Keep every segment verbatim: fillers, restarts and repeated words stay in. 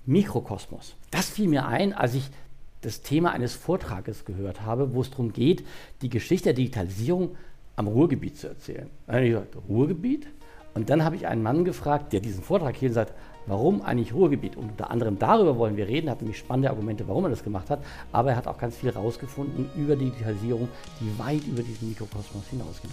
Mikrokosmos. Das fiel mir ein, als ich das Thema eines Vortrages gehört habe, wo es darum geht, die Geschichte der Digitalisierung am Ruhrgebiet zu erzählen. Dann habe ich gesagt, Ruhrgebiet? Und dann habe ich einen Mann gefragt, der diesen Vortrag hielt und sagt, warum eigentlich Ruhrgebiet? Und unter anderem darüber wollen wir reden, hat nämlich spannende Argumente, warum er das gemacht hat, aber er hat auch ganz viel rausgefunden über die Digitalisierung, die weit über diesen Mikrokosmos hinausgeht.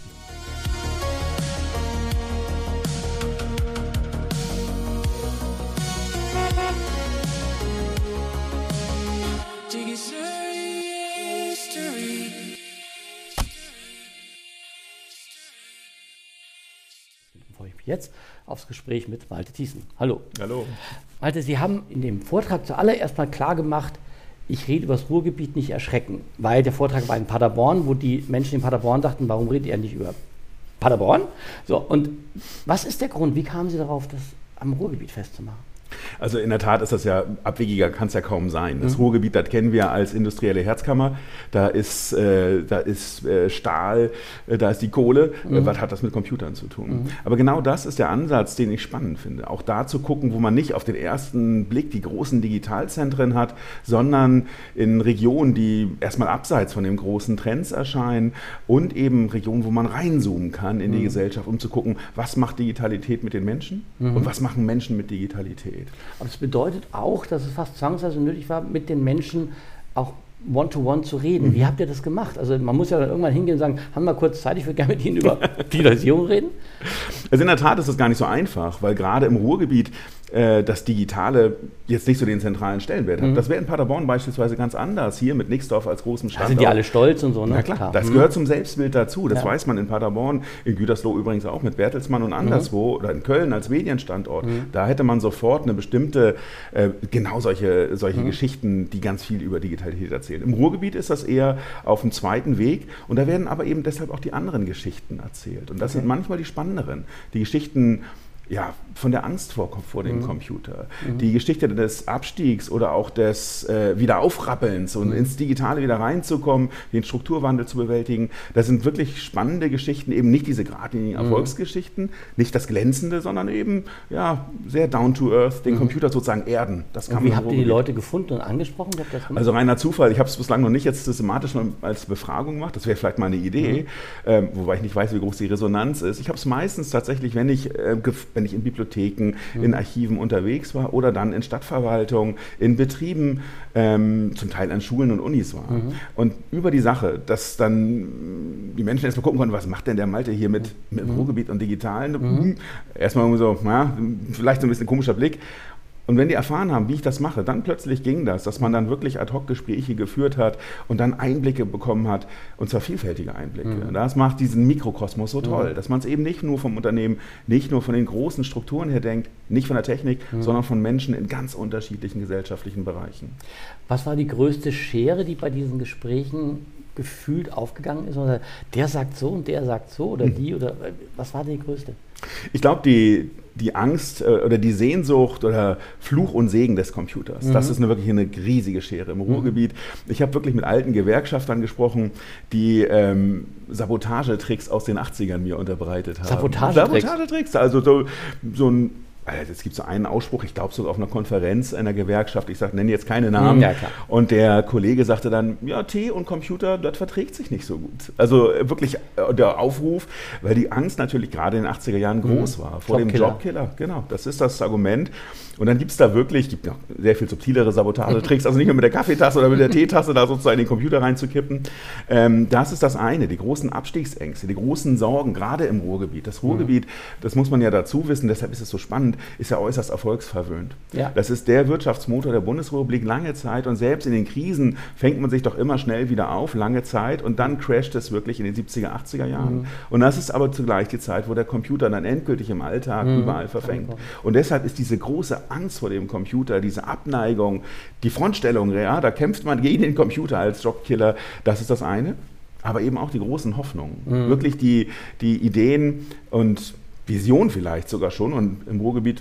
Freue ich mich jetzt aufs Gespräch mit Malte Thiessen. Hallo. Hallo. Malte, Sie haben in dem Vortrag zuallererst mal klar gemacht, ich rede über das Ruhrgebiet nicht erschrecken, weil der Vortrag war in Paderborn, wo die Menschen in Paderborn dachten, warum redet er nicht über Paderborn? So, und was ist der Grund? Wie kamen Sie darauf, das am Ruhrgebiet festzumachen? Also in der Tat ist das ja, abwegiger kann es ja kaum sein. Das mhm. Ruhrgebiet, das kennen wir als industrielle Herzkammer. Da ist, äh, da ist äh, Stahl, äh, da ist die Kohle. Mhm. Äh, was hat das mit Computern zu tun? Mhm. Aber genau das ist der Ansatz, den ich spannend finde. Auch da zu gucken, wo man nicht auf den ersten Blick die großen Digitalzentren hat, sondern in Regionen, die erstmal abseits von den großen Trends erscheinen und eben Regionen, wo man reinzoomen kann in die mhm. Gesellschaft, um zu gucken, was macht Digitalität mit den Menschen mhm. und was machen Menschen mit Digitalität. Aber das bedeutet auch, dass es fast zwangsweise nötig war, mit den Menschen auch One-to-One zu reden. Mhm. Wie habt ihr das gemacht? Also man muss ja dann irgendwann hingehen und sagen, haben wir mal kurz Zeit, ich würde gerne mit Ihnen über Digitalisierung reden. Also in der Tat ist das gar nicht so einfach, weil gerade im Ruhrgebiet äh, das Digitale jetzt nicht so den zentralen Stellenwert hat. Mhm. Das wäre in Paderborn beispielsweise ganz anders, hier mit Nixdorf als großem Standort. Da sind die alle stolz und so, ne? Na klar, klar. Das mhm. gehört zum Selbstbild dazu, das ja. weiß man in Paderborn, in Gütersloh übrigens auch mit Bertelsmann und anderswo mhm. oder in Köln als Medienstandort. Mhm. Da hätte man sofort eine bestimmte, äh, genau solche, solche mhm. Geschichten, die ganz viel über Digitalität erzählen. Im Ruhrgebiet ist das eher auf dem zweiten Weg und da werden aber eben deshalb auch die anderen Geschichten erzählt. Und das okay. sind manchmal die spannenderen. Die Geschichten ja, von der Angst vor, vor dem mhm. Computer, mhm. die Geschichte des Abstiegs oder auch des äh, Wiederaufrappelns und mhm. ins Digitale wieder reinzukommen, den Strukturwandel zu bewältigen, das sind wirklich spannende Geschichten, eben nicht diese geradlinigen Erfolgsgeschichten, mhm. nicht das Glänzende, sondern eben ja, sehr down to earth, den mhm. Computer sozusagen erden. Das kann und wie habt ihr die Leute gefunden und angesprochen? Habt ihr das also reiner Zufall, ich habe es bislang noch nicht jetzt systematisch als Befragung gemacht, das wäre vielleicht mal eine Idee, mhm. ähm, wobei ich nicht weiß, wie groß die Resonanz ist. Ich habe es meistens tatsächlich, wenn ich äh, wenn ich in Bibliotheken, mhm. in Archiven unterwegs war oder dann in Stadtverwaltungen, in Betrieben, ähm, zum Teil an Schulen und Unis war. Mhm. Und über die Sache, dass dann die Menschen erstmal gucken konnten, was macht denn der Malte hier mit, mit mhm. Ruhrgebiet und Digitalen? Mhm. Erstmal so, ja, vielleicht so ein bisschen komischer Blick. Und wenn die erfahren haben, wie ich das mache, dann plötzlich ging das, dass man dann wirklich Ad-Hoc-Gespräche geführt hat und dann Einblicke bekommen hat, und zwar vielfältige Einblicke. Mhm. Das macht diesen Mikrokosmos so toll, mhm. dass man es eben nicht nur vom Unternehmen, nicht nur von den großen Strukturen her denkt, nicht von der Technik, mhm. sondern von Menschen in ganz unterschiedlichen gesellschaftlichen Bereichen. Was war die größte Schere, die bei diesen Gesprächen gefühlt aufgegangen ist? Oder der sagt so und der sagt so oder mhm. die? Oder was war die größte? Ich glaube, die, die Angst oder die Sehnsucht oder Fluch und Segen des Computers, mhm. das ist eine, wirklich eine riesige Schere im Ruhrgebiet. Ich habe wirklich mit alten Gewerkschaftern gesprochen, die ähm, Sabotagetricks aus den achtzigern mir unterbreitet haben. Sabotagetricks? Sabotagetricks, also so, so ein Es gibt so einen Ausspruch, ich glaube sogar auf einer Konferenz einer Gewerkschaft, ich sage, nenne jetzt keine Namen, ja, und der Kollege sagte dann, ja, Tee und Computer, das verträgt sich nicht so gut. Also wirklich der Aufruf, weil die Angst natürlich gerade in den achtziger Jahren groß war, vor dem Jobkiller. Genau, das ist das Argument. Und dann gibt es da wirklich, gibt noch sehr viel subtilere Sabotagetricks, also nicht nur mit der Kaffeetasse oder mit der Teetasse da sozusagen in den Computer reinzukippen. Ähm, das ist das eine, die großen Abstiegsängste, die großen Sorgen, gerade im Ruhrgebiet. Das Ruhrgebiet, das muss man ja dazu wissen, deshalb ist es so spannend, ist ja äußerst erfolgsverwöhnt. Ja. Das ist der Wirtschaftsmotor der Bundesrepublik lange Zeit und selbst in den Krisen fängt man sich doch immer schnell wieder auf, lange Zeit, und dann crasht es wirklich in den siebziger, achtziger Jahren. Mhm. Und das ist aber zugleich die Zeit, wo der Computer dann endgültig im Alltag mhm. überall verfängt. Und deshalb ist diese große Angst vor dem Computer, diese Abneigung, die Frontstellung, ja, da kämpft man gegen den Computer als Jobkiller, das ist das eine. Aber eben auch die großen Hoffnungen, mhm. wirklich die, die Ideen und Vision vielleicht sogar schon, und im Ruhrgebiet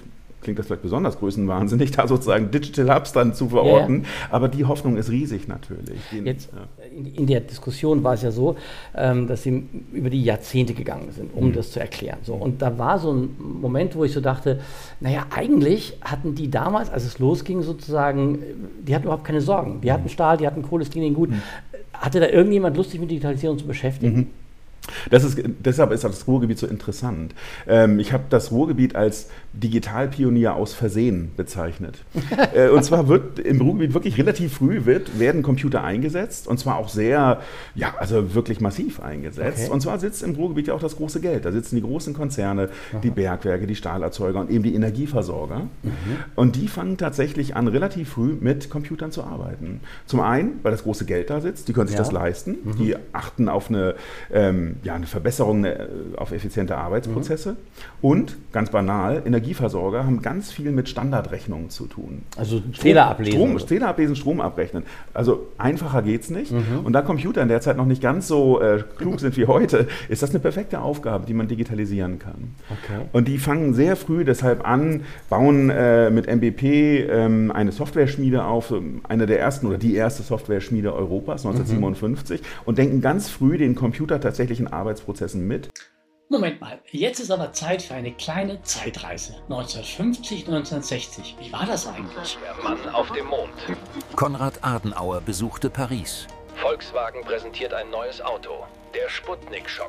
klingt das vielleicht besonders größenwahnsinnig, da sozusagen Digital Hubs dann zu verorten. Ja, ja. Aber die Hoffnung ist riesig natürlich. Die, Jetzt, ja. in, in der Diskussion war es ja so, ähm, dass sie über die Jahrzehnte gegangen sind, um mhm. das zu erklären. So, und da war so ein Moment, wo ich so dachte, naja, eigentlich hatten die damals, als es losging sozusagen, die hatten überhaupt keine Sorgen. Die hatten Stahl, die hatten Kohle, es ging ihnen gut. Mhm. Hatte da irgendjemand Lust, sich mit Digitalisierung zu beschäftigen? Mhm. Das ist, deshalb ist das Ruhrgebiet so interessant. Ähm, ich habe das Ruhrgebiet als Digitalpionier aus Versehen bezeichnet. äh, und zwar wird im Ruhrgebiet wirklich relativ früh wird, werden Computer eingesetzt und zwar auch sehr, ja, also wirklich massiv eingesetzt. Okay. Und zwar sitzt im Ruhrgebiet ja auch das große Geld. Da sitzen die großen Konzerne, Aha. die Bergwerke, die Stahlerzeuger und eben die Energieversorger. Mhm. Und die fangen tatsächlich an, relativ früh mit Computern zu arbeiten. Zum einen, weil das große Geld da sitzt, die können sich ja. das leisten, mhm. die achten auf eine ähm, ja, eine Verbesserung auf effiziente Arbeitsprozesse. Mhm. Und, ganz banal, Energieversorger haben ganz viel mit Standardrechnungen zu tun. Also Zähler ablesen. Strom, Zähler ablesen, Strom abrechnen. Also einfacher geht es nicht. Mhm. Und da Computer in der Zeit noch nicht ganz so äh, klug sind wie heute, ist das eine perfekte Aufgabe, die man digitalisieren kann. Okay. Und die fangen sehr früh deshalb an, bauen äh, mit M B P ähm, eine Software-Schmiede auf, eine der ersten oder die erste Software-Schmiede Europas, neunzehnhundertsiebenundfünfzig, mhm. und denken ganz früh den Computer tatsächlich in Arbeitsprozessen mit. Moment mal, jetzt ist aber Zeit für eine kleine Zeitreise. neunzehnhundertfünfzig, neunzehnhundertsechzig. Wie war das eigentlich? Der Mann auf dem Mond. Konrad Adenauer besuchte Paris. Volkswagen präsentiert ein neues Auto. Der Sputnik-Schock.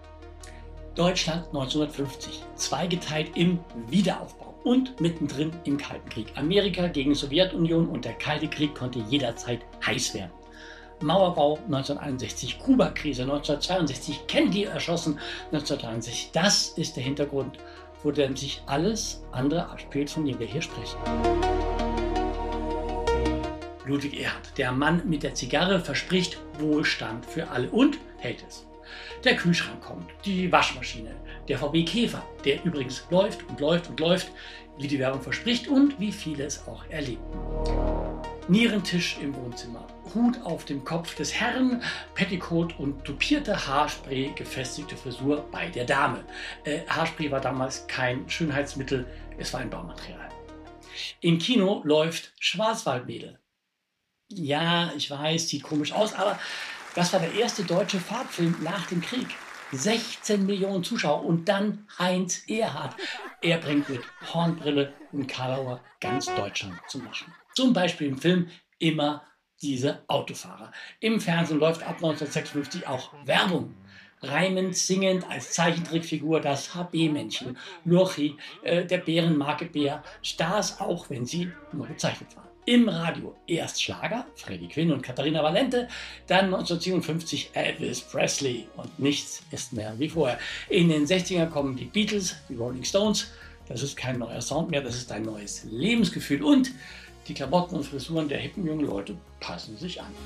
Deutschland neunzehnhundertfünfzig. Zweigeteilt im Wiederaufbau und mittendrin im Kalten Krieg. Amerika gegen die Sowjetunion und der Kalte Krieg konnte jederzeit heiß werden. Mauerbau neunzehnhunderteinundsechzig, Kuba-Krise neunzehnhundertzweiundsechzig, Kennedy erschossen neunzehnhundertdreiundsechzig. Das ist der Hintergrund, wo dann sich alles andere abspielt, von dem wir hier sprechen. Ludwig Erhard, der Mann mit der Zigarre, verspricht Wohlstand für alle und hält es. Der Kühlschrank kommt, die Waschmaschine, der V W Käfer, der übrigens läuft und läuft und läuft, wie die Werbung verspricht und wie viele es auch erleben. Nierentisch im Wohnzimmer, Hut auf dem Kopf des Herrn, Petticoat und tupierte Haarspray, gefestigte Frisur bei der Dame. Äh, Haarspray war damals kein Schönheitsmittel, es war ein Baumaterial. Im Kino läuft Schwarzwaldmädel. Ja, ich weiß, sieht komisch aus, aber das war der erste deutsche Farbfilm nach dem Krieg. sechzehn Millionen Zuschauer und dann Heinz Erhardt. Er bringt mit Hornbrille und Karlauer ganz Deutschland zum Lachen. Zum Beispiel im Film Immer diese Autofahrer. Im Fernsehen läuft ab neunzehnhundertsechsundfünfzig auch Werbung. Reimend, singend als Zeichentrickfigur das H B-Männchen, Lurchi, äh, der Bärenmarke Bär, Stars auch, wenn sie nur gezeichnet waren. Im Radio erst Schlager, Freddie Quinn und Katharina Valente, dann neunzehnhundertsiebenundfünfzig Elvis Presley und nichts ist mehr wie vorher. In den sechzigern kommen die Beatles, die Rolling Stones, das ist kein neuer Sound mehr, das ist ein neues Lebensgefühl und die Klamotten und Frisuren der hippen jungen Leute passen sich an.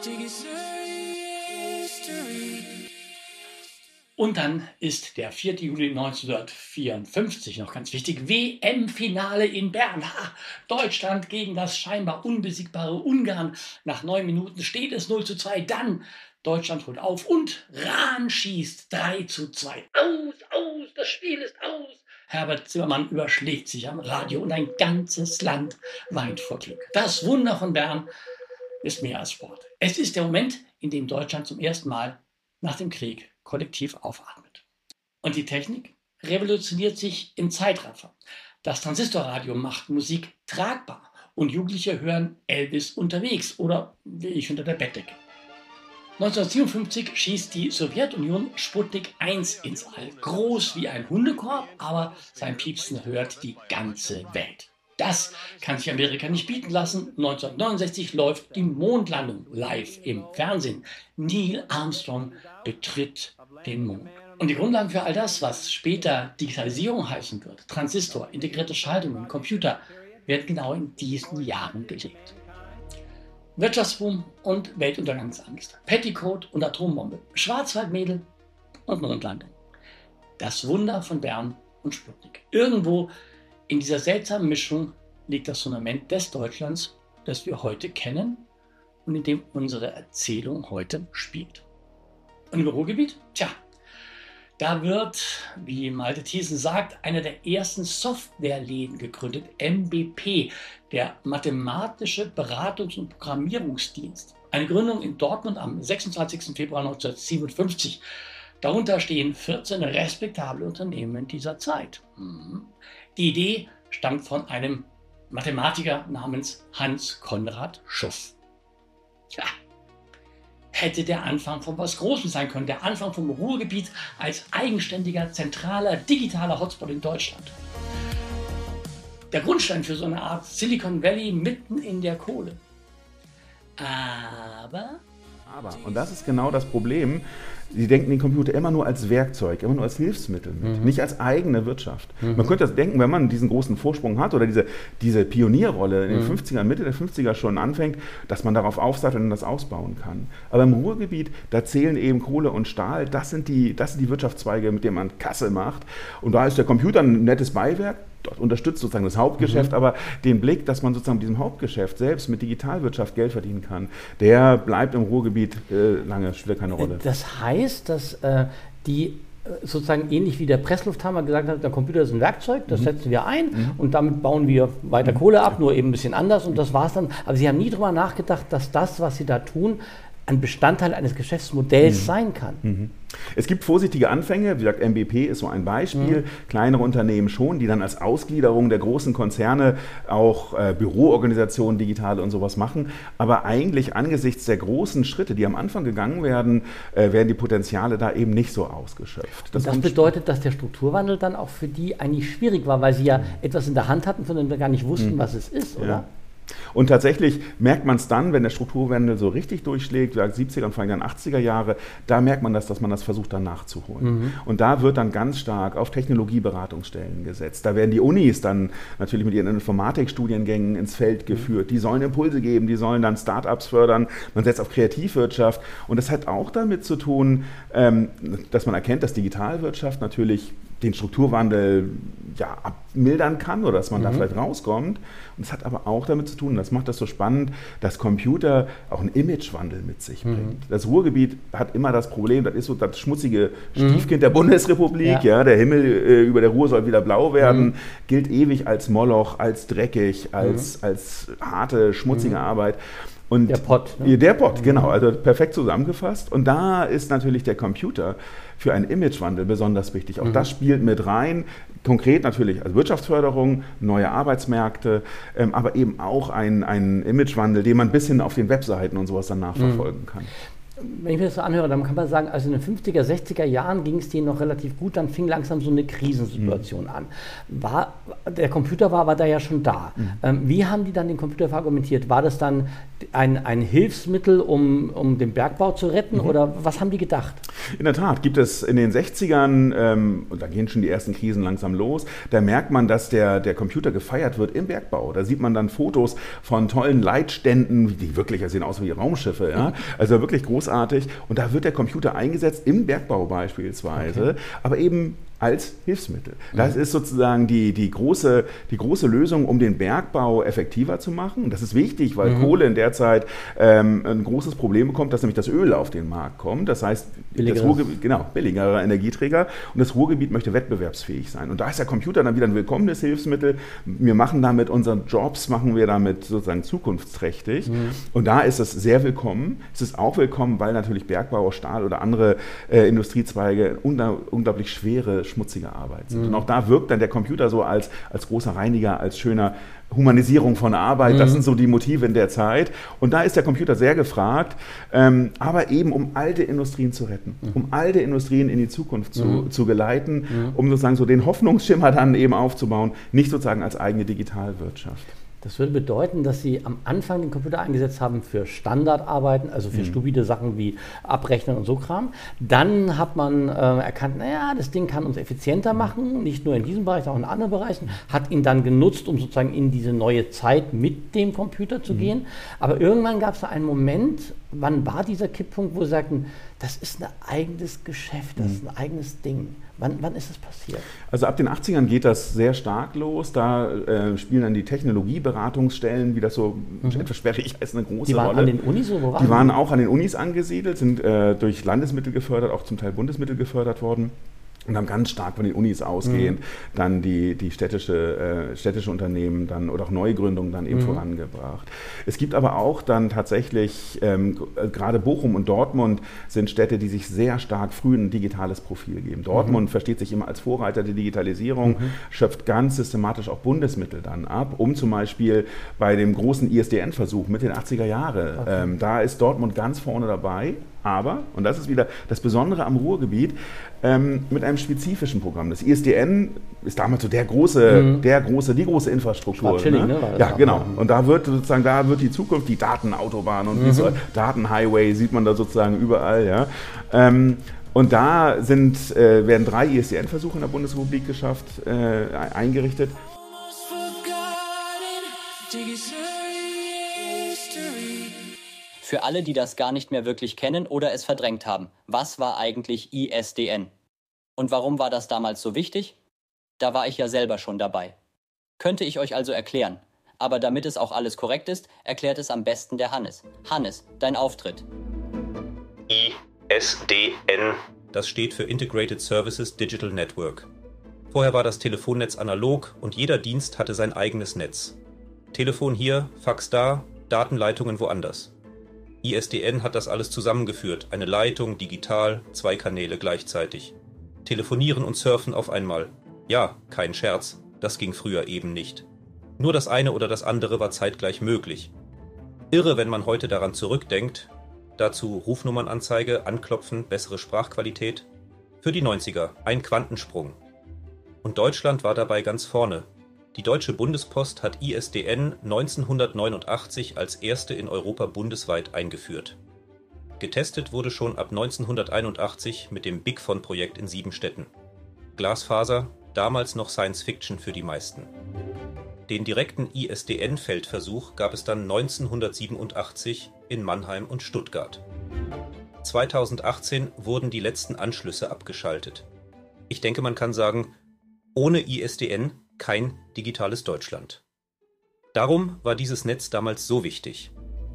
Und dann ist der vierte Juli neunzehnhundertvierundfünfzig noch ganz wichtig. W M-Finale in Bern. Ha, Deutschland gegen das scheinbar unbesiegbare Ungarn. Nach neun Minuten steht es null zu zwei. Dann Deutschland holt auf und Rahn schießt drei zu zwei. Aus, aus, das Spiel ist aus. Herbert Zimmermann überschlägt sich am Radio und ein ganzes Land weint vor Glück. Das Wunder von Bern ist mehr als Sport. Es ist der Moment, in dem Deutschland zum ersten Mal nach dem Krieg kollektiv aufatmet. Und die Technik revolutioniert sich im Zeitraffer. Das Transistorradio macht Musik tragbar und Jugendliche hören Elvis unterwegs oder wie ich unter der Bettdecke. neunzehnhundertsiebenundfünfzig schießt die Sowjetunion Sputnik eins ins All. Groß wie ein Hundekorb, aber sein Piepsen hört die ganze Welt. Das kann sich Amerika nicht bieten lassen. neunzehnhundertneunundsechzig läuft die Mondlandung live im Fernsehen. Neil Armstrong betritt den Mond. Und die Grundlagen für all das, was später Digitalisierung heißen wird, Transistor, integrierte Schaltungen, Computer, werden genau in diesen Jahren gelegt. Wirtschaftsboom und Weltuntergangsangst, Petticoat und Atombombe, Schwarzwaldmädel und Mondlandung. Das Wunder von Bern und Sputnik. Irgendwo in dieser seltsamen Mischung liegt das Fundament des Deutschlands, das wir heute kennen und in dem unsere Erzählung heute spielt. Und im Ruhrgebiet? Tja, Da wird, wie Malte Thiessen sagt, einer der ersten Softwareläden gegründet, M B P, der Mathematische Beratungs- und Programmierungsdienst. Eine Gründung in Dortmund am sechsundzwanzigsten Februar neunzehnhundertsiebenundfünfzig. Darunter stehen vierzehn respektable Unternehmen dieser Zeit. Die Idee stammt von einem Mathematiker namens Hans Konrad Schuff. Tja, hätte der Anfang von was Großem sein können, der Anfang vom Ruhrgebiet als eigenständiger, zentraler, digitaler Hotspot in Deutschland. Der Grundstein für so eine Art Silicon Valley mitten in der Kohle. Aber... Aber, und das ist genau das Problem, sie denken den Computer immer nur als Werkzeug, immer nur als Hilfsmittel mit, mhm. nicht als eigene Wirtschaft. Mhm. Man könnte das denken, wenn man diesen großen Vorsprung hat oder diese, diese Pionierrolle in den mhm. fünfzigern, Mitte der fünfziger schon anfängt, dass man darauf aufsatteln und das ausbauen kann. Aber im Ruhrgebiet, da zählen eben Kohle und Stahl, das sind die, das sind die Wirtschaftszweige, mit denen man Kasse macht. Und da ist der Computer ein nettes Beiwerk. Dort unterstützt sozusagen das Hauptgeschäft, mhm. aber den Blick, dass man sozusagen mit diesem Hauptgeschäft selbst mit Digitalwirtschaft Geld verdienen kann, der bleibt im Ruhrgebiet äh, lange, spielt keine Rolle. Das heißt, dass äh, die sozusagen ähnlich wie der Presslufthammer gesagt hat, der Computer ist ein Werkzeug, das mhm. setzen wir ein mhm. und damit bauen wir weiter mhm. Kohle ab, nur eben ein bisschen anders und das war es dann. Aber Sie haben nie darüber nachgedacht, dass das, was Sie da tun, ein Bestandteil eines Geschäftsmodells mhm. sein kann. Mhm. Es gibt vorsichtige Anfänge, wie gesagt, M B P ist so ein Beispiel, mhm. kleinere Unternehmen schon, die dann als Ausgliederung der großen Konzerne auch äh, Büroorganisationen, digital und sowas machen, aber eigentlich angesichts der großen Schritte, die am Anfang gegangen werden, äh, werden die Potenziale da eben nicht so ausgeschöpft. Das, das bedeutet, dass der Strukturwandel dann auch für die eigentlich schwierig war, weil sie ja mhm. etwas in der Hand hatten, von dem wir gar nicht wussten, mhm. was es ist, oder? Ja. Und tatsächlich merkt man es dann, wenn der Strukturwandel so richtig durchschlägt, wie siebziger und vor allem dann achtziger Jahre, da merkt man das, dass man das versucht dann nachzuholen. Mhm. Und da wird dann ganz stark auf Technologieberatungsstellen gesetzt. Da werden die Unis dann natürlich mit ihren Informatikstudiengängen ins Feld geführt. Die sollen Impulse geben, die sollen dann Start-ups fördern. Man setzt auf Kreativwirtschaft. Und das hat auch damit zu tun, dass man erkennt, dass Digitalwirtschaft natürlich den Strukturwandel ja, abmildern kann oder dass man mhm. da vielleicht rauskommt. Und es hat aber auch damit zu tun, und das macht das so spannend, dass Computer auch einen Imagewandel mit sich bringt. Mhm. Das Ruhrgebiet hat immer das Problem, das ist so das schmutzige Stiefkind mhm. der Bundesrepublik. Ja. Ja, der Himmel äh, über der Ruhr soll wieder blau werden, mhm. gilt ewig als Moloch, als dreckig, als, mhm. als harte, schmutzige mhm. Arbeit. Und der Pott. Ne? Der Pott, genau, also perfekt zusammengefasst. Und da ist natürlich der Computer für einen Imagewandel besonders wichtig. Auch mhm. das spielt mit rein, konkret natürlich als Wirtschaftsförderung, neue Arbeitsmärkte, ähm, aber eben auch ein, ein Imagewandel, den man bis hin auf den Webseiten und sowas dann nachverfolgen mhm. kann. Wenn ich mir das so anhöre, dann kann man sagen, also in den fünfziger, sechziger Jahren ging es denen noch relativ gut, dann fing langsam so eine Krisensituation mhm. an. War, der Computer war aber da ja schon da. Mhm. Ähm, wie haben die dann den Computer verargumentiert? War das dann ein, ein Hilfsmittel, um, um den Bergbau zu retten mhm. oder was haben die gedacht? In der Tat gibt es in den sechzigern, ähm, und da gehen schon die ersten Krisen langsam los, da merkt man, dass der, der Computer gefeiert wird im Bergbau. Da sieht man dann Fotos von tollen Leitständen, die wirklich sehen aus wie Raumschiffe, ja? Also wirklich groß. Großartig. Und da wird der Computer eingesetzt, im Bergbau beispielsweise, okay. aber eben als Hilfsmittel. Das mhm. ist sozusagen die, die, große, die große Lösung, um den Bergbau effektiver zu machen. Das ist wichtig, weil mhm. Kohle in der Zeit ähm, ein großes Problem bekommt, dass nämlich das Öl auf den Markt kommt. Das heißt, das Ruhrgebiet, genau, billigerer Energieträger. Und das Ruhrgebiet möchte wettbewerbsfähig sein. Und da ist der Computer dann wieder ein willkommenes Hilfsmittel. Wir machen damit unsere Jobs, machen wir damit sozusagen zukunftsträchtig. Mhm. Und da ist es sehr willkommen. Es ist auch willkommen, weil natürlich Bergbau, Stahl oder andere äh, Industriezweige ungl- unglaublich schwere, schmutzige Arbeit sind. Mhm. Und auch da wirkt dann der Computer so als, als großer Reiniger, als schöner Humanisierung von Arbeit. Mhm. Das sind so die Motive in der Zeit. Und da ist der Computer sehr gefragt, ähm, aber eben um alte Industrien zu retten, mhm. um alte Industrien in die Zukunft zu, mhm. zu geleiten, mhm. um sozusagen so den Hoffnungsschimmer dann eben aufzubauen, nicht sozusagen als eigene Digitalwirtschaft. Das würde bedeuten, dass Sie am Anfang den Computer eingesetzt haben für Standardarbeiten, also für mhm. stupide Sachen wie Abrechnen und so Kram. Dann hat man äh, erkannt, naja, das Ding kann uns effizienter machen, nicht nur in diesem Bereich, auch in anderen Bereichen. Hat ihn dann genutzt, um sozusagen in diese neue Zeit mit dem Computer zu mhm. gehen. Aber irgendwann gab es da einen Moment, wann war dieser Kipppunkt, wo Sie sagten, das ist ein eigenes Geschäft, das ist ein eigenes Ding. Wann, wann ist das passiert? Also ab den achtzigern geht das sehr stark los. Da äh, spielen dann die Technologieberatungsstellen, wie das so mhm. etwas sperrig heißt, eine große Rolle. Die waren Rolle. an den Unis, oder wo waren die? waren auch an den Unis angesiedelt, sind äh, durch Landesmittel gefördert, auch zum Teil Bundesmittel gefördert worden. Und dann ganz stark von den Unis ausgehend, mhm. dann die, die städtische, äh, städtische Unternehmen dann oder auch Neugründungen dann eben mhm. vorangebracht. Es gibt aber auch dann tatsächlich, ähm, gerade Bochum und Dortmund sind Städte, die sich sehr stark früh ein digitales Profil geben. Dortmund mhm. versteht sich immer als Vorreiter der Digitalisierung, mhm. schöpft ganz systematisch auch Bundesmittel dann ab, um zum Beispiel bei dem großen I S D N-Versuch mit den achtziger Jahren, okay. ähm, da ist Dortmund ganz vorne dabei. Aber, und das ist wieder das Besondere am Ruhrgebiet, ähm, mit einem spezifischen Programm. Das I S D N ist damals so der große, mhm. der große, die große Infrastruktur. Chilling, ne? Ja, genau. Und da wird sozusagen, da wird die Zukunft, die Datenautobahn und mhm. die Datenhighway sieht man da sozusagen überall, ja. Ähm, und da sind, äh, werden drei I S D N-Versuche in der Bundesrepublik geschafft, äh, eingerichtet. Für alle, die das gar nicht mehr wirklich kennen oder es verdrängt haben, was war eigentlich I S D N? Und warum war das damals so wichtig? Da war ich ja selber schon dabei. Könnte ich euch also erklären. Aber damit es auch alles korrekt ist, erklärt es am besten der Hannes. Hannes, dein Auftritt. I S D N. Das steht für Integrated Services Digital Network. Vorher war das Telefonnetz analog und jeder Dienst hatte sein eigenes Netz. Telefon hier, Fax da, Datenleitungen woanders. I S D N hat das alles zusammengeführt. Eine Leitung, digital, zwei Kanäle gleichzeitig. Telefonieren und surfen auf einmal. Ja, kein Scherz, das ging früher eben nicht. Nur das eine oder das andere war zeitgleich möglich. Irre, wenn man heute daran zurückdenkt. Dazu Rufnummernanzeige, Anklopfen, bessere Sprachqualität. Für die neunziger ein Quantensprung. Und Deutschland war dabei ganz vorne. Die Deutsche Bundespost hat I S D N neunzehnhundertneunundachtzig als erste in Europa bundesweit eingeführt. Getestet wurde schon ab neunzehnhunderteinundachtzig mit dem BigFon-Projekt in sieben Städten. Glasfaser, damals noch Science Fiction für die meisten. Den direkten I S D N-Feldversuch gab es dann neunzehnhundertsiebenundachtzig in Mannheim und Stuttgart. zweitausendachtzehn wurden die letzten Anschlüsse abgeschaltet. Ich denke, man kann sagen, ohne I S D N kein digitales Deutschland. Darum war dieses Netz damals so wichtig.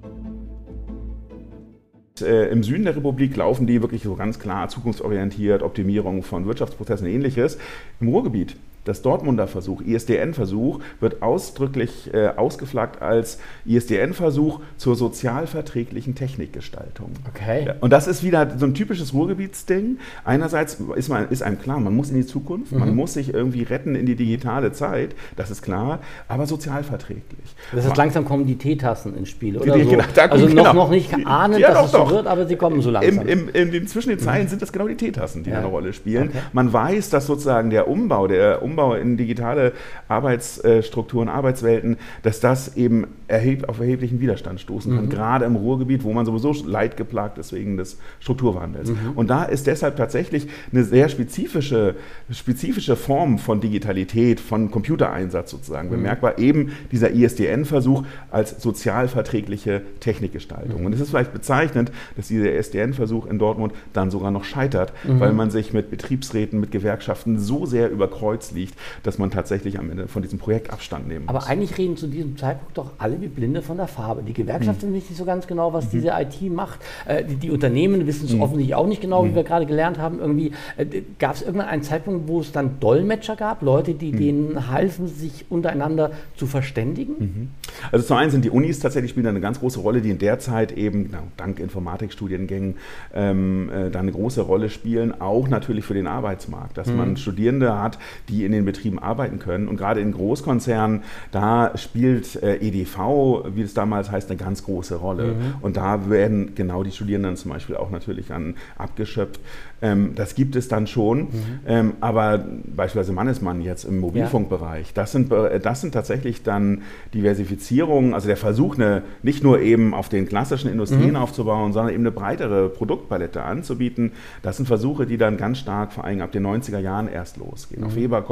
Im Süden der Republik laufen die wirklich so ganz klar zukunftsorientiert, Optimierung von Wirtschaftsprozessen und ähnliches. Im Ruhrgebiet, das Dortmunder Versuch, I S D N-Versuch, wird ausdrücklich äh, ausgeflaggt als I S D N-Versuch zur sozialverträglichen Technikgestaltung. Okay. Ja, und das ist wieder so ein typisches Ruhrgebietsding. Einerseits ist, man, ist einem klar, man muss in die Zukunft, mhm. man muss sich irgendwie retten in die digitale Zeit, das ist klar, aber sozialverträglich. Das heißt, langsam kommen die Teetassen ins Spiel, oder die, so? Genau, da also kommt, noch, genau. noch nicht geahnt, ja, dass doch, es so wird, aber sie kommen so langsam. Im, im, in den, zwischen den Zeilen sind das genau die Teetassen, die ja. eine Rolle spielen. Okay. Man weiß, dass sozusagen der Umbau, der Umbau in digitale Arbeitsstrukturen, Arbeitswelten, dass das eben erheb, auf erheblichen Widerstand stoßen kann, mhm. gerade im Ruhrgebiet, wo man sowieso leidgeplagt ist wegen des Strukturwandels. Mhm. Und da ist deshalb tatsächlich eine sehr spezifische, spezifische Form von Digitalität, von Computereinsatz sozusagen mhm. bemerkbar, eben dieser I S D N-Versuch als sozialverträgliche Technikgestaltung. Mhm. Und es ist vielleicht bezeichnend, dass dieser I S D N-Versuch in Dortmund dann sogar noch scheitert, mhm. weil man sich mit Betriebsräten, mit Gewerkschaften so sehr über Kreuz liegt, dass man tatsächlich am Ende von diesem Projekt Abstand nehmen muss. Aber eigentlich reden zu diesem Zeitpunkt doch alle wie Blinde von der Farbe. Die Gewerkschaften mhm. wissen nicht so ganz genau, was mhm. diese I T macht. Äh, die, die Unternehmen wissen es mhm. offensichtlich auch nicht genau, mhm. wie wir gerade gelernt haben. Irgendwie äh, gab es irgendeinen Zeitpunkt, wo es dann Dolmetscher gab, Leute, die mhm. denen halfen, sich untereinander zu verständigen? Mhm. Also zum einen sind die Unis tatsächlich spielen eine ganz große Rolle, die in der Zeit eben na, dank Informatikstudiengängen ähm, äh, da eine große Rolle spielen, auch natürlich für den Arbeitsmarkt, dass mhm. man Studierende hat, die in den Betrieben arbeiten können. Und gerade in Großkonzernen, da spielt äh, E D V, wie es damals heißt, eine ganz große Rolle. Mhm. Und da werden genau die Studierenden zum Beispiel auch natürlich an, abgeschöpft. Ähm, das gibt es dann schon. Mhm. Ähm, aber beispielsweise Mannesmann jetzt im Mobilfunkbereich, ja. das, sind, das sind tatsächlich dann Diversifizierungen, also der Versuch, eine, nicht nur eben auf den klassischen Industrien mhm. aufzubauen, sondern eben eine breitere Produktpalette anzubieten. Das sind Versuche, die dann ganz stark vor allem ab den neunziger Jahren erst losgehen. Mhm. Auf Weber kommen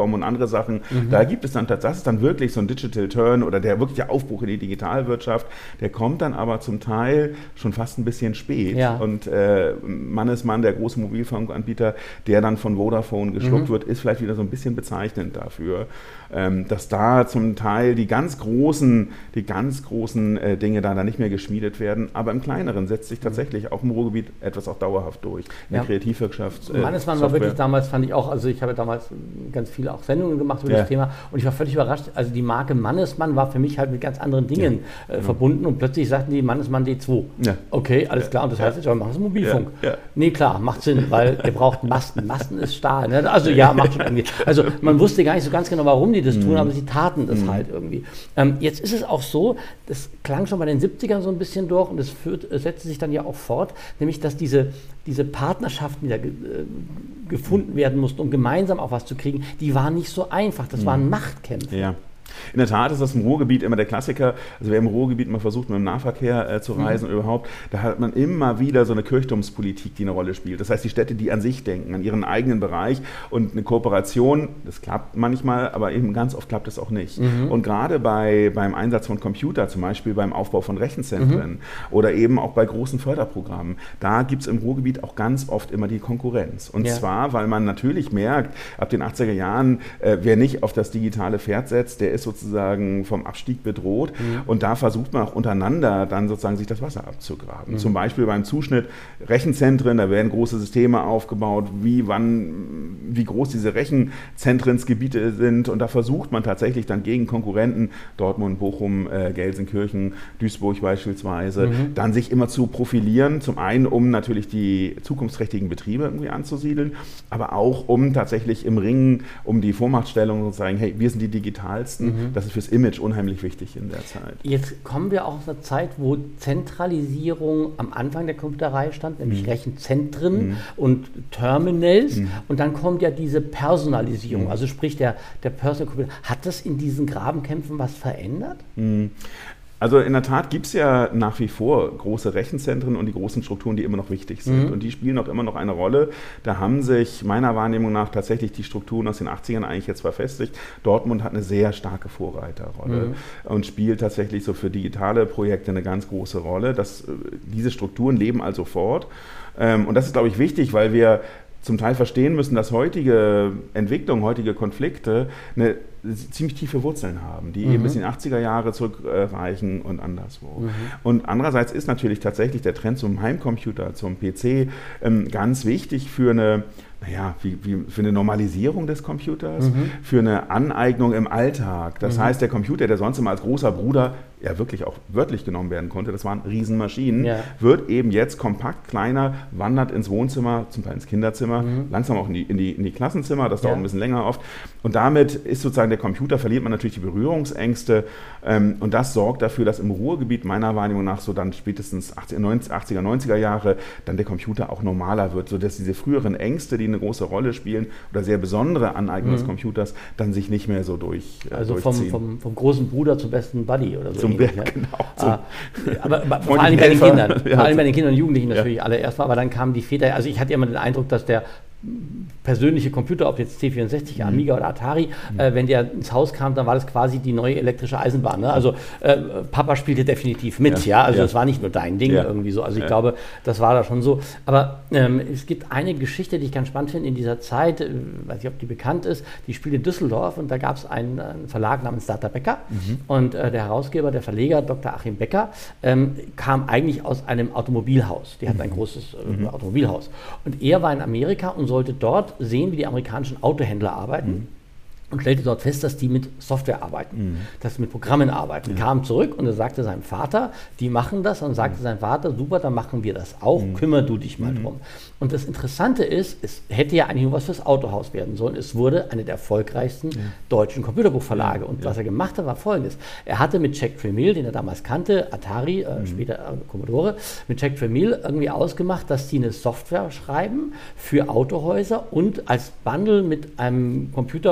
Telekom und andere Sachen. Mhm. Da gibt es dann, das ist dann wirklich so ein Digital Turn oder der wirkliche Aufbruch in die Digitalwirtschaft. Der kommt dann aber zum Teil schon fast ein bisschen spät. Ja. Und äh, Mannesmann, der große Mobilfunkanbieter, der dann von Vodafone geschluckt mhm. wird, ist vielleicht wieder so ein bisschen bezeichnend dafür, ähm, dass da zum Teil die ganz großen, die ganz großen äh, Dinge da, da nicht mehr geschmiedet werden. Aber im Kleineren setzt sich tatsächlich auch im Ruhrgebiet etwas auch dauerhaft durch. In ja. der Kreativwirtschaft. Äh, Mannesmann war wirklich damals, fand ich auch, also ich habe damals ganz viele auch Sendungen gemacht über ja. das Thema und ich war völlig überrascht. Also die Marke Mannesmann war für mich halt mit ganz anderen Dingen ja. äh, verbunden und plötzlich sagten die Mannesmann D zwei. Ja. Okay, alles ja. klar. Und das heißt jetzt, aber machen Sie Mobilfunk. Ja. Ja. Nee, klar, macht Sinn, weil ihr braucht Masten. Masten ist Stahl. Ne? Also ja, macht schon irgendwie. Also man wusste gar nicht so ganz genau, warum die das tun, aber sie taten das mhm. halt irgendwie. Ähm, jetzt ist es auch so, das klang schon bei den siebzigern so ein bisschen durch und es setzte sich dann ja auch fort, nämlich dass diese, diese Partnerschaften, die da ge, äh, gefunden werden mussten, um gemeinsam auch was zu kriegen, die waren nicht so einfach. Das mhm. waren Machtkämpfe. Ja. In der Tat ist das im Ruhrgebiet immer der Klassiker. Also wer im Ruhrgebiet mal versucht, mit dem Nahverkehr äh, zu reisen mhm. überhaupt, da hat man immer wieder so eine Kirchturmspolitik, die eine Rolle spielt. Das heißt, die Städte, die an sich denken, an ihren eigenen Bereich und eine Kooperation, das klappt manchmal, aber eben ganz oft klappt es auch nicht. Mhm. Und gerade bei, beim Einsatz von Computer, zum Beispiel beim Aufbau von Rechenzentren mhm. oder eben auch bei großen Förderprogrammen, da gibt es im Ruhrgebiet auch ganz oft immer die Konkurrenz. Und ja. zwar, weil man natürlich merkt, ab den achtziger Jahren, äh, wer nicht auf das digitale Pferd setzt, der ist sozusagen vom Abstieg bedroht mhm. und da versucht man auch untereinander dann sozusagen sich das Wasser abzugraben. Mhm. Zum Beispiel beim Zuschnitt Rechenzentren, da werden große Systeme aufgebaut, wie wann, wie groß diese Rechenzentrensgebiete sind und da versucht man tatsächlich dann gegen Konkurrenten, Dortmund, Bochum, äh, Gelsenkirchen, Duisburg beispielsweise, mhm. dann sich immer zu profilieren, zum einen um natürlich die zukunftsträchtigen Betriebe irgendwie anzusiedeln, aber auch um tatsächlich im Ringen um die Vormachtstellung sozusagen, hey, wir sind die digitalsten. Mhm. Das ist fürs Image unheimlich wichtig in der Zeit. Jetzt kommen wir auch aus einer Zeit, wo Zentralisierung am Anfang der Computerei stand, nämlich mhm. Rechenzentren mhm. und Terminals. Mhm. Und dann kommt ja diese Personalisierung, mhm. also sprich der, der Personal Computer. Hat das in diesen Grabenkämpfen was verändert? Mhm. Also in der Tat gibt es ja nach wie vor große Rechenzentren und die großen Strukturen, die immer noch wichtig sind. Mhm. Und die spielen auch immer noch eine Rolle. Da haben sich meiner Wahrnehmung nach tatsächlich die Strukturen aus den achtzigern eigentlich jetzt verfestigt. Dortmund hat eine sehr starke Vorreiterrolle mhm. und spielt tatsächlich so für digitale Projekte eine ganz große Rolle. Das, diese Strukturen leben also fort. Und das ist, glaube ich, wichtig, weil wir zum Teil verstehen müssen, dass heutige Entwicklungen, heutige Konflikte eine ziemlich tiefe Wurzeln haben, die mhm. eben bis in die achtziger Jahre zurückreichen und anderswo. Mhm. Und andererseits ist natürlich tatsächlich der Trend zum Heimcomputer, zum P C ähm, ganz wichtig für eine Naja, wie, wie für eine Normalisierung des Computers, mhm. für eine Aneignung im Alltag. Das mhm. heißt, der Computer, der sonst immer als großer Bruder ja wirklich auch wörtlich genommen werden konnte, das waren Riesenmaschinen, ja. wird eben jetzt kompakt kleiner, wandert ins Wohnzimmer, zum Teil ins Kinderzimmer, mhm. langsam auch in die, in, die, in die Klassenzimmer, das dauert ja. ein bisschen länger oft. Und damit ist sozusagen der Computer, verliert man natürlich die Berührungsängste ähm, und das sorgt dafür, dass im Ruhrgebiet meiner Wahrnehmung nach so dann spätestens achtziger, neunziger Jahre dann der Computer auch normaler wird, sodass diese früheren Ängste, die eine große Rolle spielen oder sehr besondere Aneignung mhm. des Computers, dann sich nicht mehr so durch, also durchziehen. Vom, vom, vom großen Bruder zum besten Buddy oder so. Zum ähnlich, ja? Genau. Zum ah, aber, aber vor allem bei den Kindern, ja, vor allem bei den Kindern und Jugendlichen natürlich ja. alle erstmal, aber dann kamen die Väter, also ich hatte immer den Eindruck, dass der persönliche Computer, ob jetzt C vierundsechzig, mhm. Amiga oder Atari, mhm. äh, wenn der ins Haus kam, dann war das quasi die neue elektrische Eisenbahn. Ne? Also äh, Papa spielte definitiv mit, ja, ja? also ja. das war nicht nur dein Ding ja. irgendwie so. Also ich ja. glaube, das war da schon so. Aber ähm, es gibt eine Geschichte, die ich ganz spannend finde in dieser Zeit, äh, weiß nicht, ob die bekannt ist, die spielt in Düsseldorf und da gab es einen, einen Verlag namens Data Becker mhm. und äh, der Herausgeber, der Verleger, Doktor Achim Becker, ähm, kam eigentlich aus einem Automobilhaus. Die hatten ein großes äh, mhm. Automobilhaus. Und er war in Amerika und sollte dort sehen, wie die amerikanischen Autohändler arbeiten. Mhm. Und stellte dort fest, dass die mit Software arbeiten, mhm. dass sie mit Programmen arbeiten. Ja. Kam zurück und er sagte seinem Vater, die machen das. Und sagte mhm. sein Vater, super, dann machen wir das auch, mhm. kümmer du dich mal mhm. drum. Und das Interessante ist, es hätte ja eigentlich nur was fürs Autohaus werden sollen. Es wurde eine der erfolgreichsten ja. deutschen Computerbuchverlage. Und ja. was er gemacht hat, war Folgendes. Er hatte mit Jack Tramiel, den er damals kannte, Atari, äh, mhm. später äh, Commodore, mit Jack Tramiel irgendwie ausgemacht, dass sie eine Software schreiben für Autohäuser und als Bundle mit einem Computer von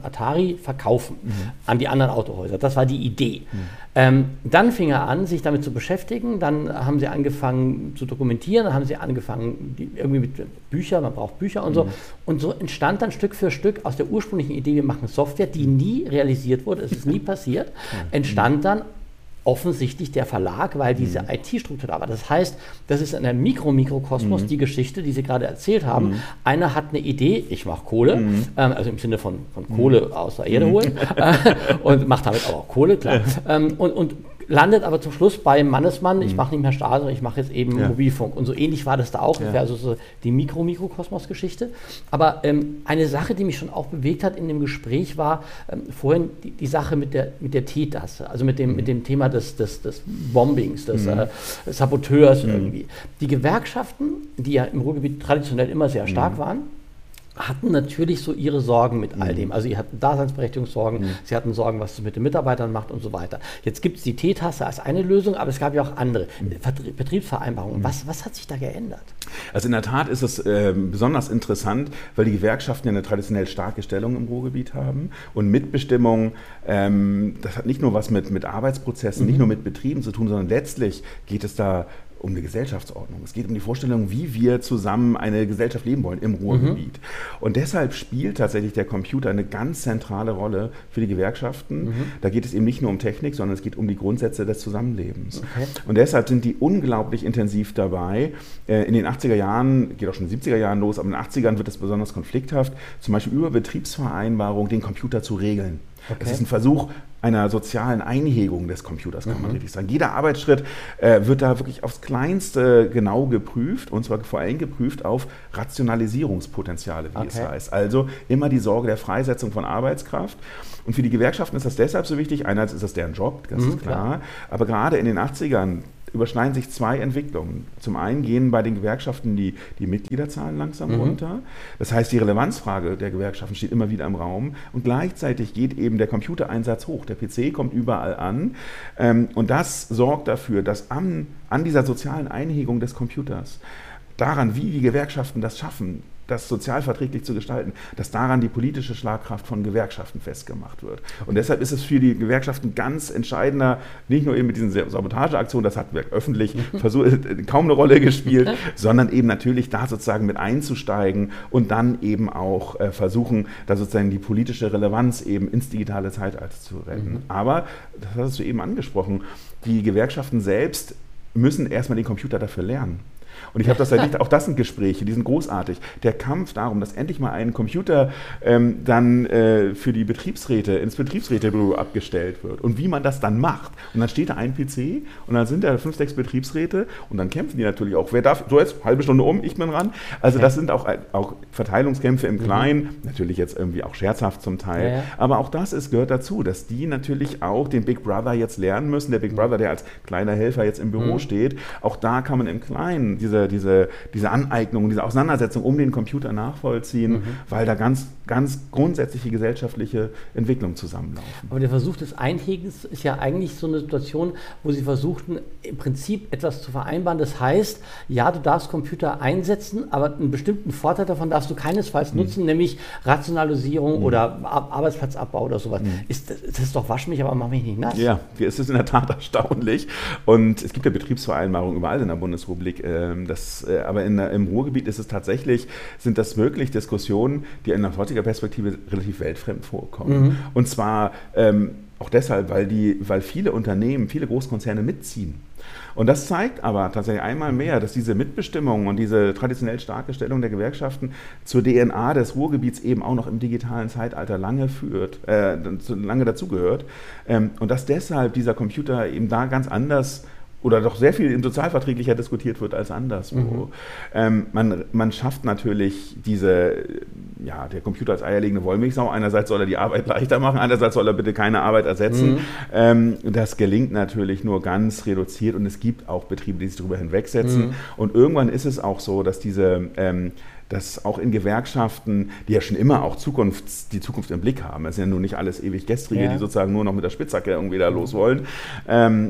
Atari verkaufen mhm. an die anderen Autohäuser. Das war die Idee. Mhm. Ähm, dann fing er an, sich damit zu beschäftigen. Dann haben sie angefangen zu dokumentieren. Dann haben sie angefangen, die, irgendwie mit Büchern, man braucht Bücher und mhm. so. Und so entstand dann Stück für Stück aus der ursprünglichen Idee, wir machen Software, die nie realisiert wurde, es ist nie passiert, entstand dann offensichtlich der Verlag, weil diese mhm. I T-Struktur da war. Das heißt, das ist in einem Mikro-Mikrokosmos mhm. die Geschichte, die Sie gerade erzählt haben. Mhm. Einer hat eine Idee, ich mache Kohle, mhm. ähm, also im Sinne von, von Kohle mhm. aus der Erde holen äh, und macht damit aber auch Kohle, klar. ähm, und, und landet aber zum Schluss bei Mannesmann, ich mache nicht mehr Stahl, sondern ich mache jetzt eben ja. Mobilfunk. Und so ähnlich war das da auch. Das ja. wäre also so die Mikro-Mikrokosmos-Geschichte. Aber ähm, eine Sache, die mich schon auch bewegt hat in dem Gespräch, war ähm, vorhin die, die Sache mit der, mit der Teetasse, also mit dem, mhm. mit dem Thema des, des, des Bombings, des mhm. äh, Saboteurs mhm. irgendwie. Die Gewerkschaften, die ja im Ruhrgebiet traditionell immer sehr stark mhm. waren, hatten natürlich so ihre Sorgen mit all dem. Also sie hatten Daseinsberechtigungssorgen, mhm. sie hatten Sorgen, was es mit den Mitarbeitern macht und so weiter. Jetzt gibt es die Teetasse als eine Lösung, aber es gab ja auch andere mhm. Betriebsvereinbarungen. Mhm. Was, was hat sich da geändert? Also in der Tat ist es äh, besonders interessant, weil die Gewerkschaften ja eine traditionell starke Stellung im Ruhrgebiet haben und Mitbestimmung, ähm, das hat nicht nur was mit, mit Arbeitsprozessen, mhm. nicht nur mit Betrieben zu tun, sondern letztlich geht es da um eine Gesellschaftsordnung. Es geht um die Vorstellung, wie wir zusammen eine Gesellschaft leben wollen im Ruhrgebiet. Mhm. Und deshalb spielt tatsächlich der Computer eine ganz zentrale Rolle für die Gewerkschaften. Mhm. Da geht es eben nicht nur um Technik, sondern es geht um die Grundsätze des Zusammenlebens. Okay. Und deshalb sind die unglaublich intensiv dabei. In den achtziger Jahren, geht auch schon in den siebziger Jahren los, aber in den achtzigern wird es besonders konflikthaft, zum Beispiel über Betriebsvereinbarung den Computer zu regeln. Okay. Das ist ein Versuch einer sozialen Einhegung des Computers, kann mhm. man richtig sagen. Jeder Arbeitsschritt äh, wird da wirklich aufs Kleinste genau geprüft und zwar vor allem geprüft auf Rationalisierungspotenziale, wie okay. es heißt. Also immer die Sorge der Freisetzung von Arbeitskraft. Und für die Gewerkschaften ist das deshalb so wichtig. Einerseits ist das deren Job, das mhm, ist klar. klar. Aber gerade in den achtzigern überschneiden sich zwei Entwicklungen. Zum einen gehen bei den Gewerkschaften die, die Mitgliederzahlen langsam mhm. runter. Das heißt, die Relevanzfrage der Gewerkschaften steht immer wieder im Raum. Und gleichzeitig geht eben der Computereinsatz hoch. Der P C kommt überall an. Ähm, und das sorgt dafür, dass an, an dieser sozialen Einhegung des Computers, daran, wie die Gewerkschaften das schaffen, das sozialverträglich zu gestalten, dass daran die politische Schlagkraft von Gewerkschaften festgemacht wird. Und deshalb ist es für die Gewerkschaften ganz entscheidender, nicht nur eben mit diesen Sabotageaktionen, das hat öffentlich versuch, kaum eine Rolle gespielt, sondern eben natürlich da sozusagen mit einzusteigen und dann eben auch äh, versuchen, da sozusagen die politische Relevanz eben ins digitale Zeitalter zu retten. Mhm. Aber, das hast du eben angesprochen, die Gewerkschaften selbst müssen erstmal den Computer dafür lernen. Und ich habe das erlebt, auch das sind Gespräche, die sind großartig. Der Kampf darum, dass endlich mal ein Computer ähm, dann äh, für die Betriebsräte ins Betriebsrätebüro abgestellt wird und wie man das dann macht. Und dann steht da ein P C und dann sind da fünf, sechs Betriebsräte und dann kämpfen die natürlich auch. Wer darf, so jetzt, halbe Stunde um, ich bin ran. Also das sind auch, auch Verteilungskämpfe im Kleinen, mhm. natürlich jetzt irgendwie auch scherzhaft zum Teil. Ja, ja. Aber auch das ist, gehört dazu, dass die natürlich auch den Big Brother jetzt lernen müssen. Der Big Brother, der als kleiner Helfer jetzt im Büro mhm. steht, auch da kann man im Kleinen diese Diese, diese Aneignung, diese Auseinandersetzung um den Computer nachvollziehen, mhm. weil da ganz, ganz grundsätzliche gesellschaftliche Entwicklungen zusammenlaufen. Aber der Versuch des Einhegens ist ja eigentlich so eine Situation, wo Sie versuchten, im Prinzip etwas zu vereinbaren. Das heißt, ja, du darfst Computer einsetzen, aber einen bestimmten Vorteil davon darfst du keinesfalls mhm. nutzen, nämlich Rationalisierung mhm. oder Ar- Arbeitsplatzabbau oder sowas. Mhm. Ist, das ist doch wasch mich, aber mach mich nicht nass. Ja, es ist in der Tat erstaunlich. Und es gibt ja Betriebsvereinbarungen überall in der Bundesrepublik. Das, aber in, im Ruhrgebiet ist es tatsächlich, sind das wirklich Diskussionen, die in der heutiger Perspektive relativ weltfremd vorkommen. Mhm. Und zwar ähm, auch deshalb, weil, die, weil viele Unternehmen, viele Großkonzerne mitziehen. Und das zeigt aber tatsächlich einmal mehr, dass diese Mitbestimmung und diese traditionell starke Stellung der Gewerkschaften zur D N A des Ruhrgebiets eben auch noch im digitalen Zeitalter lange führt, äh, lange dazugehört. Ähm, und dass deshalb dieser Computer eben da ganz anders oder doch sehr viel sozialverträglicher diskutiert wird als anderswo. Mhm. Ähm, man, man schafft natürlich diese, ja, der Computer als eierlegende Wollmilchsau. Einerseits soll er die Arbeit leichter machen, andererseits soll er bitte keine Arbeit ersetzen. Mhm. Ähm, das gelingt natürlich nur ganz reduziert und es gibt auch Betriebe, die sich darüber hinwegsetzen. Mhm. Und irgendwann ist es auch so, dass diese ähm, dass auch in Gewerkschaften, die ja schon immer auch Zukunfts-, die Zukunft im Blick haben, es sind ja nun nicht alles ewig Gestrige, ja. die sozusagen nur noch mit der Spitzhacke irgendwie da los wollen, ähm,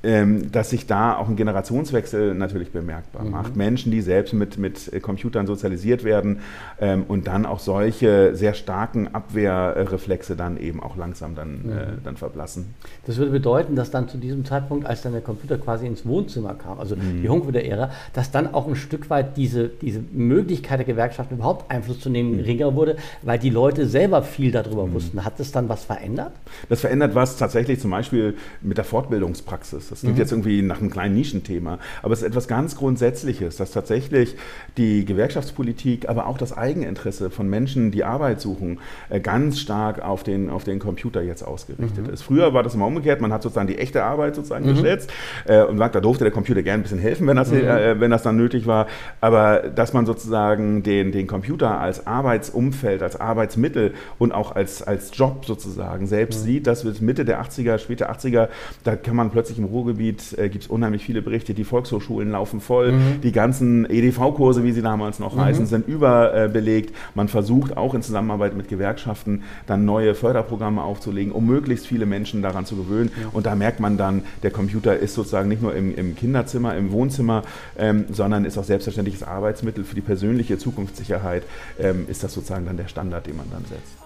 ähm, dass sich da auch ein Generationswechsel natürlich bemerkbar mhm. macht. Menschen, die selbst mit, mit Computern sozialisiert werden ähm, und dann auch solche sehr starken Abwehrreflexe dann eben auch langsam dann, mhm. äh, dann verblassen. Das würde bedeuten, dass dann zu diesem Zeitpunkt, als dann der Computer quasi ins Wohnzimmer kam, also mhm. die Homekomputer-Ära, dass dann auch ein Stück weit diese, diese Möglichkeit der Gewerkschaften überhaupt Einfluss zu nehmen geringer wurde, weil die Leute selber viel darüber mhm. wussten. Hat das dann was verändert? Das verändert was tatsächlich zum Beispiel mit der Fortbildungspraxis. Das klingt mhm. jetzt irgendwie nach einem kleinen Nischenthema, aber es ist etwas ganz Grundsätzliches, dass tatsächlich die Gewerkschaftspolitik, aber auch das Eigeninteresse von Menschen, die Arbeit suchen, ganz stark auf den, auf den Computer jetzt ausgerichtet mhm. ist. Früher war das immer umgekehrt, man hat sozusagen die echte Arbeit sozusagen mhm. geschätzt und sagt, da durfte der Computer gerne ein bisschen helfen, wenn das, mhm. äh, wenn das dann nötig war, aber dass man sozusagen den, den Computer als Arbeitsumfeld, als Arbeitsmittel und auch als, als Job sozusagen selbst mhm. sieht, das wird Mitte der achtziger, später achtziger, da kann man plötzlich im Ruhrgebiet Äh, gibt es unheimlich viele Berichte, die Volkshochschulen laufen voll, mhm. die ganzen E D V-Kurse, wie sie damals noch mhm. heißen, sind überbelegt. Man versucht auch in Zusammenarbeit mit Gewerkschaften dann neue Förderprogramme aufzulegen, um möglichst viele Menschen daran zu gewöhnen. Ja. Und da merkt man dann, der Computer ist sozusagen nicht nur im, im Kinderzimmer, im Wohnzimmer, ähm, sondern ist auch selbstverständliches Arbeitsmittel für die persönliche Zukunftssicherheit, ähm, ist das sozusagen dann der Standard, den man dann setzt.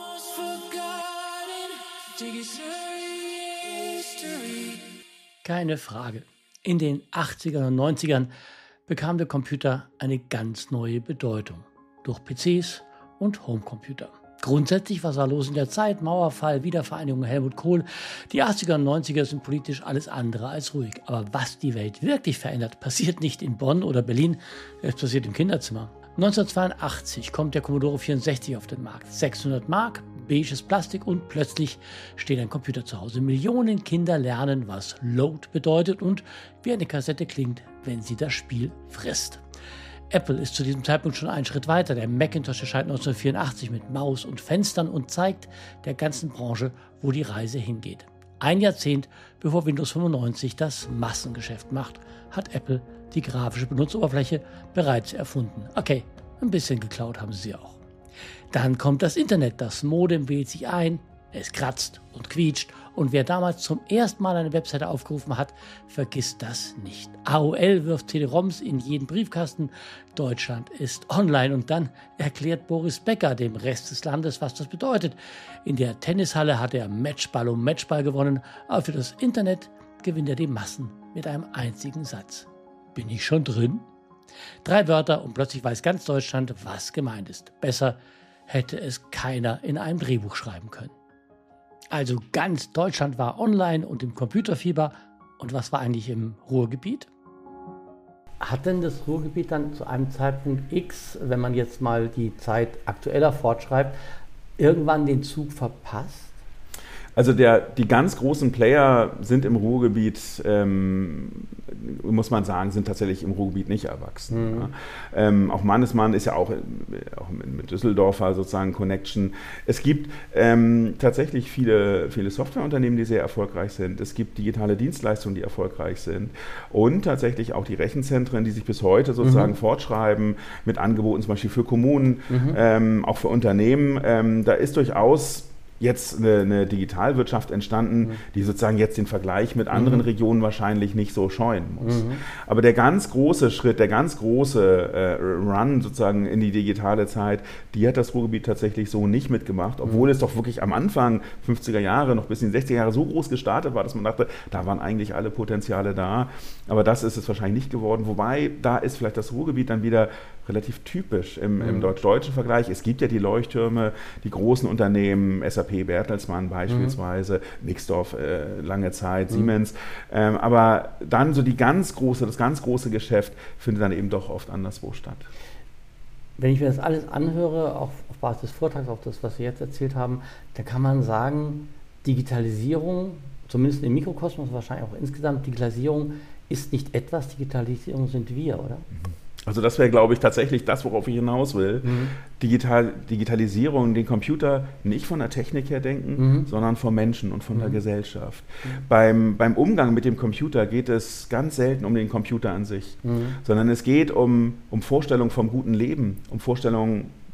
Keine Frage. In den achtzigern und neunzigern bekam der Computer eine ganz neue Bedeutung. Durch P Cs und Homecomputer. Grundsätzlich, was war los in der Zeit? Mauerfall, Wiedervereinigung, Helmut Kohl. Die achtziger und neunziger sind politisch alles andere als ruhig. Aber was die Welt wirklich verändert, passiert nicht in Bonn oder Berlin, es passiert im Kinderzimmer. neunzehnhundertzweiundachtzig kommt der Commodore vierundsechzig auf den Markt. sechshundert Mark, beiges Plastik und plötzlich steht ein Computer zu Hause. Millionen Kinder lernen, was Load bedeutet und wie eine Kassette klingt, wenn sie das Spiel frisst. Apple ist zu diesem Zeitpunkt schon einen Schritt weiter. Der Macintosh erscheint neunzehnhundertvierundachtzig mit Maus und Fenstern und zeigt der ganzen Branche, wo die Reise hingeht. Ein Jahrzehnt bevor Windows fünfundneunzig das Massengeschäft macht, hat Apple die grafische Benutzeroberfläche bereits erfunden. Okay, ein bisschen geklaut haben sie sie auch. Dann kommt das Internet, das Modem wählt sich ein, es kratzt und quietscht und wer damals zum ersten Mal eine Webseite aufgerufen hat, vergisst das nicht. A O L wirft C D-ROMs in jeden Briefkasten, Deutschland ist online und dann erklärt Boris Becker dem Rest des Landes, was das bedeutet. In der Tennishalle hat er Matchball um Matchball gewonnen, aber für das Internet gewinnt er die Massen mit einem einzigen Satz. Bin ich schon drin? Drei Wörter und plötzlich weiß ganz Deutschland, was gemeint ist. Besser hätte es keiner in einem Drehbuch schreiben können. Also ganz Deutschland war online und im Computerfieber. Und was war eigentlich im Ruhrgebiet? Hat denn das Ruhrgebiet dann zu einem Zeitpunkt X, wenn man jetzt mal die Zeit aktueller fortschreibt, irgendwann den Zug verpasst? Also der, die ganz großen Player sind im Ruhrgebiet, ähm, muss man sagen, sind tatsächlich im Ruhrgebiet nicht erwachsen. Mhm. Ja. Ähm, auch Mannesmann ist ja auch, auch mit, mit Düsseldorfer sozusagen Connection. Es gibt ähm, tatsächlich viele, viele Softwareunternehmen, die sehr erfolgreich sind. Es gibt digitale Dienstleistungen, die erfolgreich sind. Und tatsächlich auch die Rechenzentren, die sich bis heute sozusagen mhm. fortschreiben mit Angeboten zum Beispiel für Kommunen, mhm. ähm, auch für Unternehmen. Ähm, da ist durchaus jetzt eine, eine Digitalwirtschaft entstanden, mhm. die sozusagen jetzt den Vergleich mit anderen mhm. Regionen wahrscheinlich nicht so scheuen muss. Mhm. Aber der ganz große Schritt, der ganz große äh, Run sozusagen in die digitale Zeit, die hat das Ruhrgebiet tatsächlich so nicht mitgemacht, obwohl mhm. es doch wirklich am Anfang fünfziger Jahre, noch bis in die sechziger Jahre so groß gestartet war, dass man dachte, da waren eigentlich alle Potenziale da. Aber das ist es wahrscheinlich nicht geworden. Wobei, da ist vielleicht das Ruhrgebiet dann wieder relativ typisch im, mhm. im deutsch-deutschen Vergleich. Es gibt ja die Leuchttürme, die großen Unternehmen, S A P, Bertelsmann beispielsweise, mhm. Nixdorf äh, lange Zeit, mhm. Siemens. Ähm, aber dann so die ganz große, das ganz große Geschäft findet dann eben doch oft anderswo statt. Wenn ich mir das alles anhöre, auch auf Basis des Vortrags, auf das, was Sie jetzt erzählt haben, da kann man sagen, Digitalisierung, zumindest im Mikrokosmos, wahrscheinlich auch insgesamt, Digitalisierung ist nicht etwas, Digitalisierung sind wir, oder? Mhm. Also das wäre, glaube ich, tatsächlich das, worauf ich hinaus will. Mhm. Digital, Digitalisierung, den Computer nicht von der Technik her denken, mhm. sondern vom Menschen und von mhm. der Gesellschaft. Mhm. Beim, beim Umgang mit dem Computer geht es ganz selten um den Computer an sich, mhm. sondern es geht um, um Vorstellungen vom guten Leben, um Vorstellungen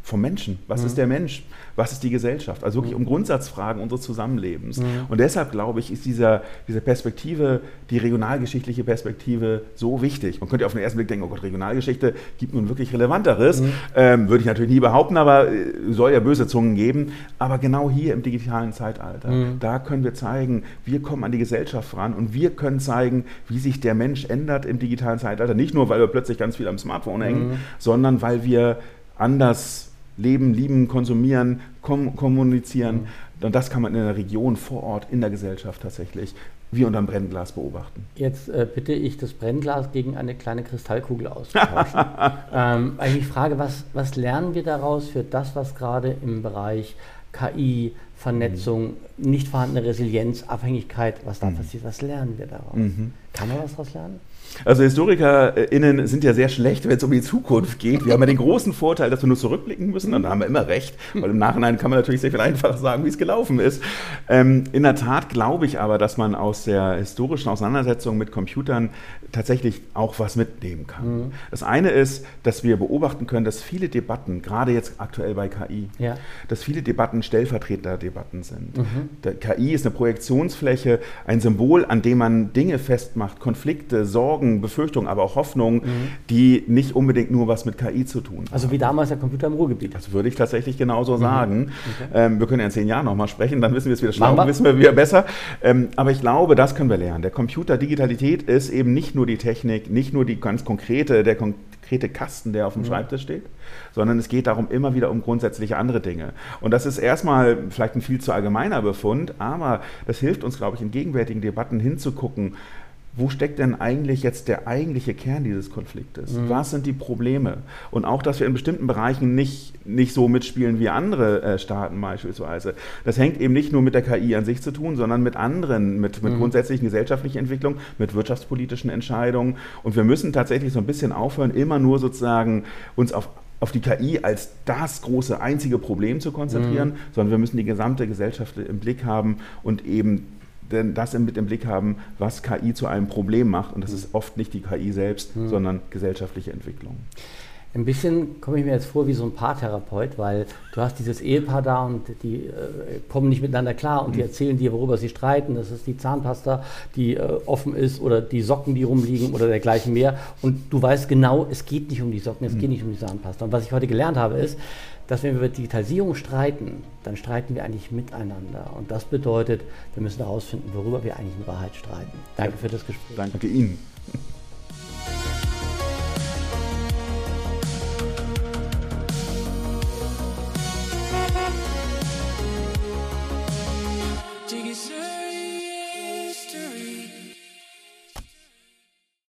vom Menschen. Was mhm. ist der Mensch? Was ist die Gesellschaft? Also wirklich mhm. um Grundsatzfragen unseres Zusammenlebens. Mhm. Und deshalb, glaube ich, ist dieser, diese Perspektive, die regionalgeschichtliche Perspektive so wichtig. Man könnte auf den ersten Blick denken, oh Gott, Regionalgeschichte gibt nun wirklich Relevanteres. Mhm. Ähm, würde ich natürlich nie behaupten, aber äh, soll ja böse Zungen geben. Aber genau hier im digitalen Zeitalter, mhm. da können wir zeigen, wir kommen an die Gesellschaft ran und wir können zeigen, wie sich der Mensch ändert im digitalen Zeitalter. Nicht nur, weil wir plötzlich ganz viel am Smartphone hängen, mhm. sondern weil wir anders leben, lieben, konsumieren, kom- kommunizieren. Mhm. Und das kann man in der Region, vor Ort, in der Gesellschaft tatsächlich wie unter einem Brennglas beobachten. Jetzt äh, bitte ich, das Brennglas gegen eine kleine Kristallkugel auszutauschen. ähm, eigentlich Frage, was, was lernen wir daraus für das, was gerade im Bereich K I, Vernetzung, mhm. nicht vorhandene Resilienz, Abhängigkeit, was da mhm. passiert, was lernen wir daraus? Mhm. Kann man was daraus lernen? Also HistorikerInnen sind ja sehr schlecht, wenn es um die Zukunft geht. Wir haben ja den großen Vorteil, dass wir nur zurückblicken müssen, und da haben wir immer recht, weil im Nachhinein kann man natürlich sehr viel einfacher sagen, wie es gelaufen ist. Ähm, in der Tat glaube ich aber, dass man aus der historischen Auseinandersetzung mit Computern tatsächlich auch was mitnehmen kann. Mhm. Das eine ist, dass wir beobachten können, dass viele Debatten, gerade jetzt aktuell bei K I, ja. dass viele Debatten Stellvertreterdebatten sind. Mhm. Der K I ist eine Projektionsfläche, ein Symbol, an dem man Dinge festmacht, Konflikte, Sorgen, Befürchtungen, aber auch Hoffnungen, mhm. die nicht unbedingt nur was mit K I zu tun haben. Also wie damals der Computer im Ruhrgebiet. Das würde ich tatsächlich genauso mhm. sagen. Okay. Ähm, wir können ja in zehn Jahren nochmal sprechen, dann wissen wir es wieder schlau, wissen wir wieder besser. Ähm, aber ich glaube, das können wir lernen. Der Computer, Digitalität ist eben nicht nur die Technik, nicht nur die ganz konkrete, der konkrete Kasten, der auf dem mhm. Schreibtisch steht, sondern es geht darum immer wieder um grundsätzliche andere Dinge. Und das ist erstmal vielleicht ein viel zu allgemeiner Befund, aber das hilft uns, glaube ich, in gegenwärtigen Debatten hinzugucken, wo steckt denn eigentlich jetzt der eigentliche Kern dieses Konfliktes? Mhm. Was sind die Probleme? Und auch, dass wir in bestimmten Bereichen nicht, nicht so mitspielen wie andere äh, Staaten beispielsweise. Das hängt eben nicht nur mit der K I an sich zu tun, sondern mit anderen, mit, mit mhm. grundsätzlichen gesellschaftlichen Entwicklungen, mit wirtschaftspolitischen Entscheidungen. Und wir müssen tatsächlich so ein bisschen aufhören, immer nur sozusagen uns auf auf die K I als das große, einzige Problem zu konzentrieren, mhm. sondern wir müssen die gesamte Gesellschaft im Blick haben und eben denn das mit im Blick haben, was K I zu einem Problem macht. Und das ist oft nicht die K I selbst, hm. sondern gesellschaftliche Entwicklung. Ein bisschen komme ich mir jetzt vor wie so ein Paartherapeut, weil du hast dieses Ehepaar da und die äh, kommen nicht miteinander klar und die erzählen dir, worüber sie streiten. Das ist die Zahnpasta, die äh, offen ist, oder die Socken, die rumliegen oder dergleichen mehr. Und du weißt genau, es geht nicht um die Socken, es hm. geht nicht um die Zahnpasta. Und was ich heute gelernt habe, ist, dass wenn wir über Digitalisierung streiten, dann streiten wir eigentlich miteinander. Und das bedeutet, wir müssen herausfinden, worüber wir eigentlich in Wahrheit streiten. Danke für das Gespräch. Danke Ihnen.